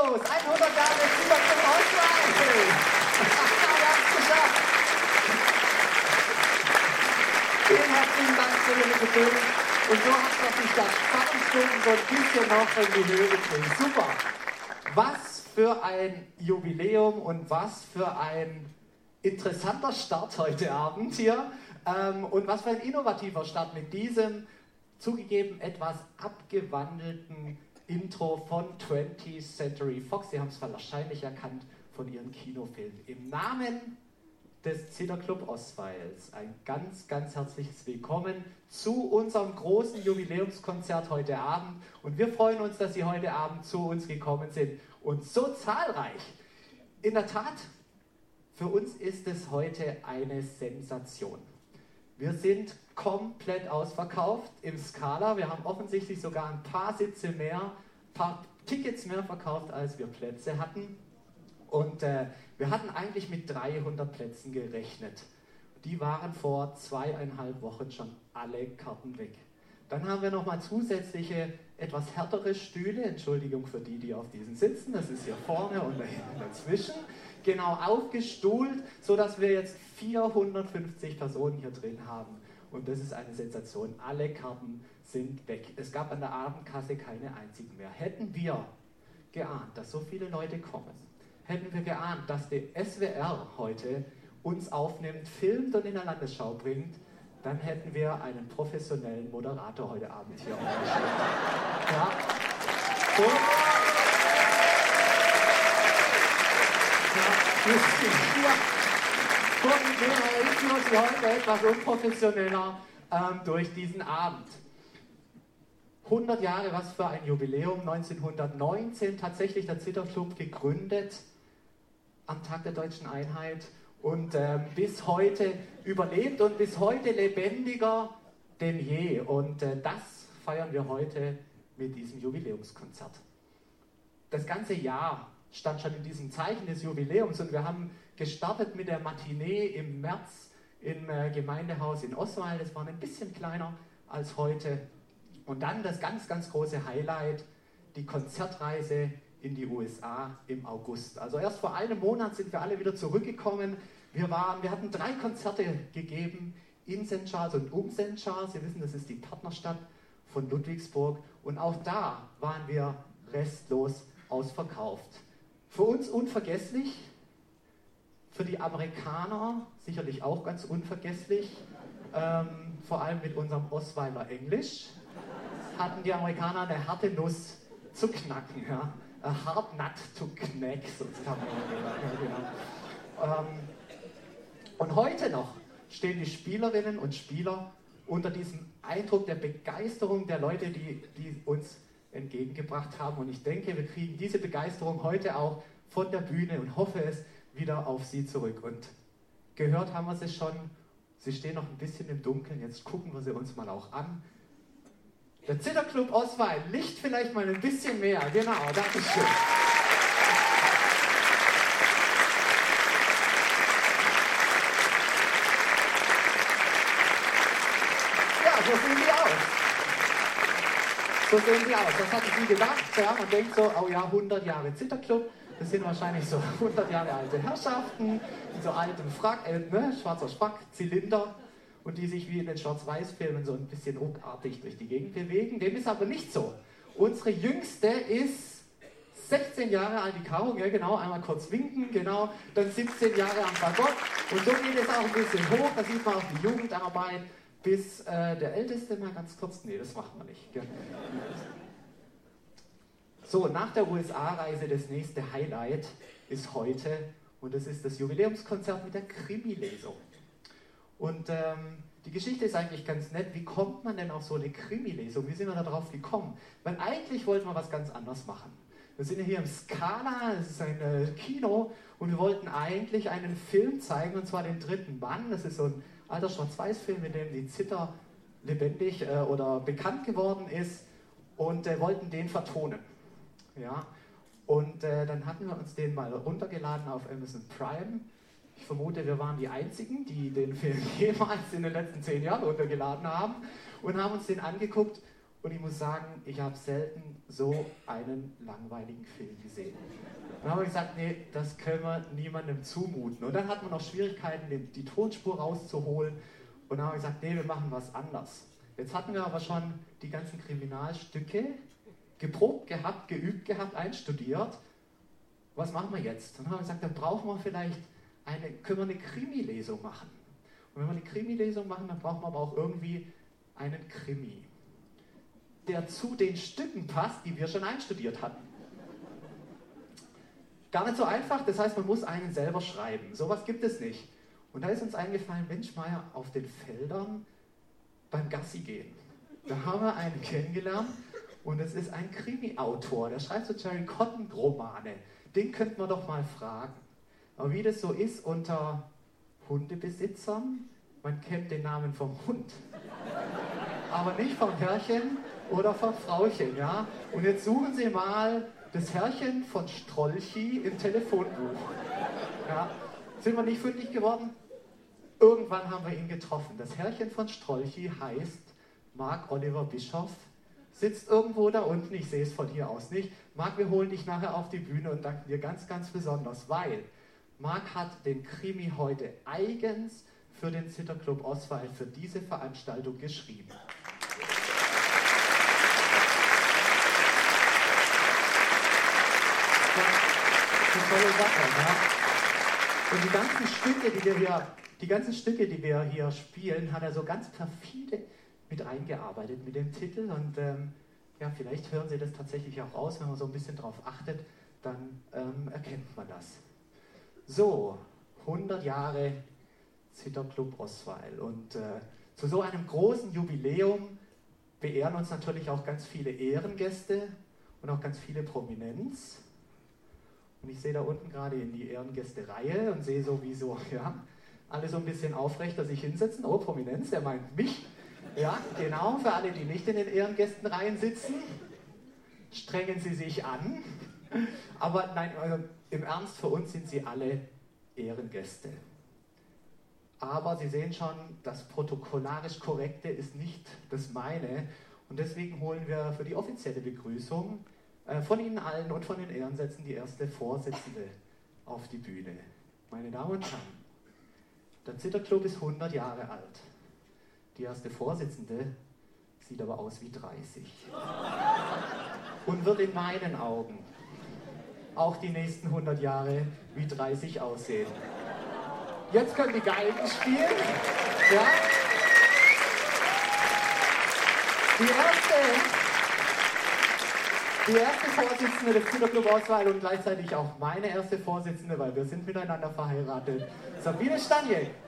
Applaus! 100 Jahre Zitterclub Oswald! Wir haben es geschafft! Vielen herzlichen Dank für Ihre Geduld. Und so hat doch sich das Spannungsbogen so ein bisschen noch in die Höhe getrieben. Super! Was für ein Jubiläum und was für ein interessanter Start heute Abend hier. Und was für ein innovativer Start mit diesem zugegeben etwas abgewandelten Intro von 20th Century Fox. Sie haben es wahrscheinlich erkannt von Ihren Kinofilmen. Im Namen des Zitterclub Oswalds ein ganz, ganz herzliches Willkommen zu unserem großen Jubiläumskonzert heute Abend. Und wir freuen uns, dass Sie heute Abend zu uns gekommen sind und so zahlreich. In der Tat, für uns ist es heute eine Sensation. Wir sind komplett ausverkauft im Scala. Wir haben offensichtlich sogar ein paar Sitze mehr, ein paar Tickets mehr verkauft, als wir Plätze hatten. Und wir hatten eigentlich mit 300 Plätzen gerechnet. Die waren vor 2,5 Wochen schon alle Karten weg. Dann haben wir nochmal zusätzliche, etwas härtere Stühle, Entschuldigung für die auf diesen sitzen, das ist hier vorne und da hinten dazwischen, genau aufgestuhlt, sodass wir jetzt 450 Personen hier drin haben. Und das ist eine Sensation. Alle Karten sind weg. Es gab an der Abendkasse keine einzigen mehr. Hätten wir geahnt, dass so viele Leute kommen, hätten wir geahnt, dass der SWR heute uns aufnimmt, filmt und in der Landesschau bringt, dann hätten wir einen professionellen Moderator heute Abend hier engagiert. Ja. So. Ja, Sie heute etwas unprofessioneller durch diesen Abend. 100 Jahre, was für ein Jubiläum, 1919 tatsächlich der Zitterclub gegründet, am Tag der Deutschen Einheit und bis heute überlebt und bis heute lebendiger denn je. Und das feiern wir heute mit diesem Jubiläumskonzert. Das ganze Jahr stand schon in diesem Zeichen des Jubiläums und wir haben gestartet mit der Matinee im März im Gemeindehaus in Oswald. Das war ein bisschen kleiner als heute. Und dann das ganz, ganz große Highlight, die Konzertreise in die USA im August. Also erst vor einem Monat sind wir alle wieder zurückgekommen. Wir hatten 3 Konzerte gegeben in St. Charles und um St. Charles. Sie wissen, das ist die Partnerstadt von Ludwigsburg. Und auch da waren wir restlos ausverkauft. Für uns unvergesslich, für die Amerikaner sicherlich auch ganz unvergesslich, vor allem mit unserem Osweiler Englisch, hatten die Amerikaner eine harte Nuss zu knacken. Ja? A hard nut to knack, sonst haben wir gesagt. Ja, genau. Und heute noch stehen die Spielerinnen und Spieler unter diesem Eindruck der Begeisterung der Leute, die uns entgegengebracht haben. Und ich denke, wir kriegen diese Begeisterung heute auch von der Bühne und hoffe es wieder auf Sie zurück. Und gehört haben wir sie schon. Sie stehen noch ein bisschen im Dunkeln. Jetzt gucken wir sie uns mal auch an. Der Zitterclub Oswald, Licht vielleicht mal ein bisschen mehr. Genau, danke schön. So sehen die aus. So sehen die aus. Das hatte ich nie gedacht. Ja, man denkt so, oh ja, 100 Jahre Zitterclub. Das sind wahrscheinlich so 100 Jahre alte Herrschaften, in so altem Frack, schwarzer Spack, Zylinder und die sich wie in den Schwarz-Weiß-Filmen so ein bisschen ruckartig durch die Gegend bewegen. Dem ist aber nicht so. Unsere Jüngste ist 16 Jahre alt, die Caro, ja genau, einmal kurz winken, genau, dann 17 Jahre am Fagott und so geht es auch ein bisschen hoch, da sieht man auch die Jugendarbeit. Bis der Älteste mal ganz kurz, nee, das macht man nicht. Gell? So, nach der USA-Reise das nächste Highlight ist heute und das ist das Jubiläumskonzert mit der Krimi-Lesung. Und die Geschichte ist eigentlich ganz nett. Wie kommt man denn auf so eine Krimi-Lesung? Wie sind wir da drauf gekommen? Weil eigentlich wollten wir was ganz anderes machen. Wir sind ja hier im Scala, das ist ein Kino und wir wollten eigentlich einen Film zeigen und zwar den dritten Mann. Das ist so ein alter Schwarz-Weiß-Film, in dem die Zither lebendig oder bekannt geworden ist und wollten den vertonen. Ja? Und dann hatten wir uns den mal runtergeladen auf Amazon Prime. Ich vermute, wir waren die Einzigen, die den Film jemals in den letzten 10 Jahren runtergeladen haben und haben uns den angeguckt Und ich muss sagen, ich habe selten so einen langweiligen Film gesehen. Dann haben wir gesagt, nee, das können wir niemandem zumuten. Und dann hatten wir noch Schwierigkeiten, die Tonspur rauszuholen. Und dann haben wir gesagt, nee, wir machen was anders. Jetzt hatten wir aber schon die ganzen Kriminalstücke geprobt gehabt, geübt gehabt, einstudiert. Was machen wir jetzt? Dann haben wir gesagt, dann brauchen wir vielleicht können wir eine Krimi-Lesung machen. Und wenn wir eine Krimi-Lesung machen, dann brauchen wir aber auch irgendwie einen Krimi, der zu den Stücken passt, die wir schon einstudiert hatten. Gar nicht so einfach, das heißt, man muss einen selber schreiben. Sowas gibt es nicht. Und da ist uns eingefallen, Mensch, Meier, auf den Feldern beim Gassi gehen. Da haben wir einen kennengelernt und es ist ein Krimi-Autor, der schreibt so Jerry Cotton-Romane. Den könnten wir doch mal fragen. Aber wie das so ist unter Hundebesitzern, man kennt den Namen vom Hund, aber nicht vom Herrchen oder vom Frauchen, ja? Und jetzt suchen Sie mal das Herrchen von Strolchi im Telefonbuch. Ja? Sind wir nicht fündig geworden? Irgendwann haben wir ihn getroffen. Das Herrchen von Strolchi heißt Mark Oliver Bischoff, sitzt irgendwo da unten, ich sehe es von hier aus nicht. Mark, wir holen dich nachher auf die Bühne und danken dir ganz, ganz besonders, weil Mark hat den Krimi heute eigens für den Zitterclub Oswald, für diese Veranstaltung geschrieben. Ja, eine tolle Sache, ja. Und die ganzen Stücke, die wir hier spielen, hat er so ganz perfide mit eingearbeitet mit dem Titel. Und ja, vielleicht hören Sie das tatsächlich auch raus, wenn man so ein bisschen drauf achtet, dann erkennt man das. So, 100 Jahre Zitterclub Oswald. Und zu so einem großen Jubiläum beehren uns natürlich auch ganz viele Ehrengäste und auch ganz viele Prominenz. Und ich sehe da unten gerade in die Ehrengäste-Reihe und sehe sowieso, ja, alle so ein bisschen aufrechter sich hinsetzen. Oh, Prominenz, der meint mich. Ja, genau, für alle, die nicht in den Ehrengästenreihen sitzen, strengen Sie sich an. Aber nein, also im Ernst, für uns sind Sie alle Ehrengäste. Aber Sie sehen schon, das protokollarisch Korrekte ist nicht das meine. Und deswegen holen wir für die offizielle Begrüßung von Ihnen allen und von den Ehrensätzen die erste Vorsitzende auf die Bühne. Meine Damen und Herren, der Zitterclub ist 100 Jahre alt. Die erste Vorsitzende sieht aber aus wie 30. Und wird in meinen Augen auch die nächsten 100 Jahre wie 30 aussehen. Jetzt können die Geigen spielen. Ja? Die erste Vorsitzende des Zitterclub Oswald und gleichzeitig auch meine erste Vorsitzende, weil wir sind miteinander verheiratet, Sabine Staniek.